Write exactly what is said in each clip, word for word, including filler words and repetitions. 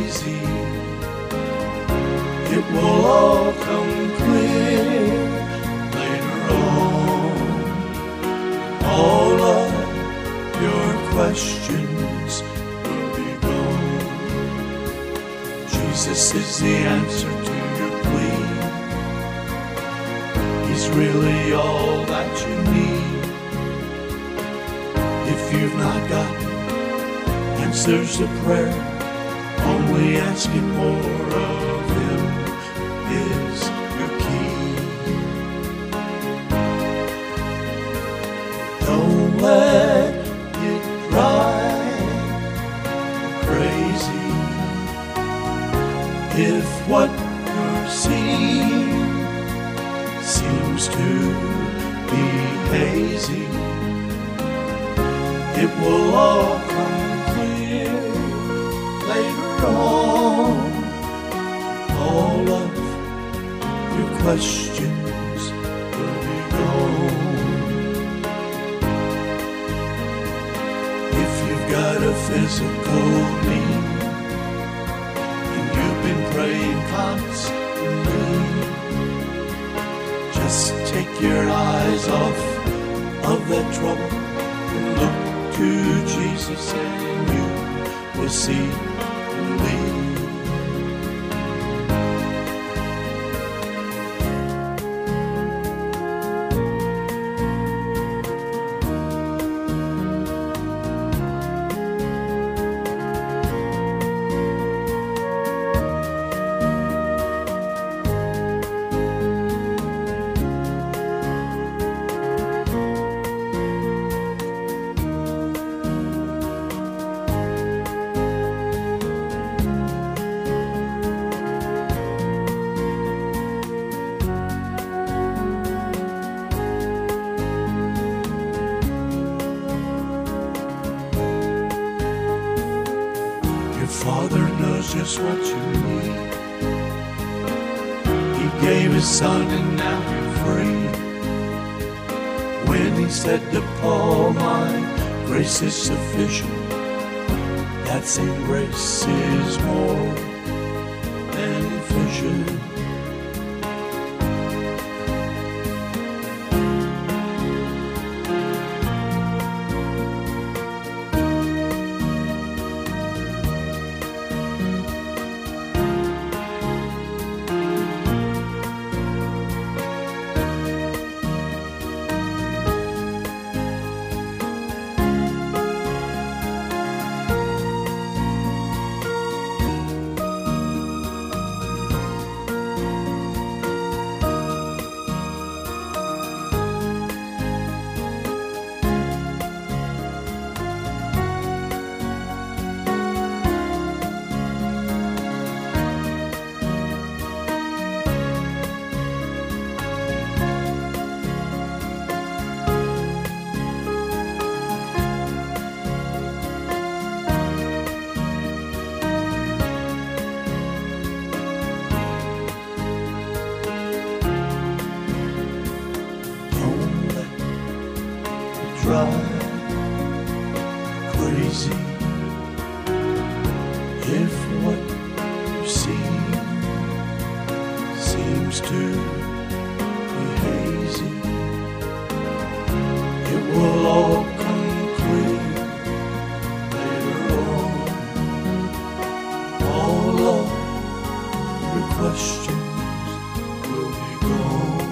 crazy. It will all come clear later on. All of your questions will be gone. Jesus is the answer to your plea. He's really all that you need. If you've not got answers to prayer, only asking more of Him is your key. Don't let it drive you crazy if what you're seeing seems to be hazy. It will all come clear later on. All of your questions will be gone. If you've got a physical need and you've been praying constantly, just take your eyes off of that trouble and look to Jesus, and you will see relief. Your Father knows just what you need. He gave His Son and now you're free. When He said to Paul, my grace is sufficient, that same grace is more than efficient. Drive crazy if what you see seems to be hazy. It will all come clear later on. All of your questions will be gone.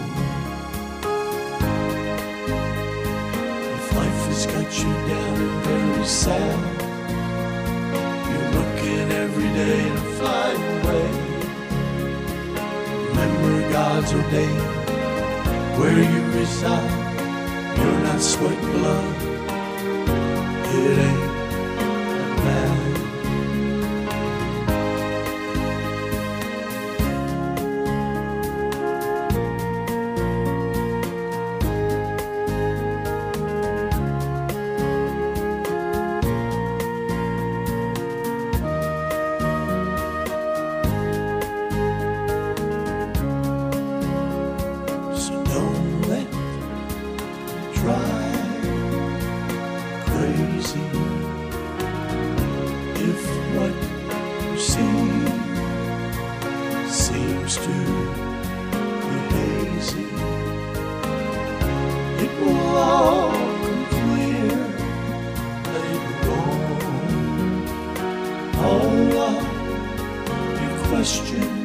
Life has got you down and very sad. You're looking every day to fly away. Remember God's ordained where you reside. You're not sweat blood. It ain't bad. drive crazy. question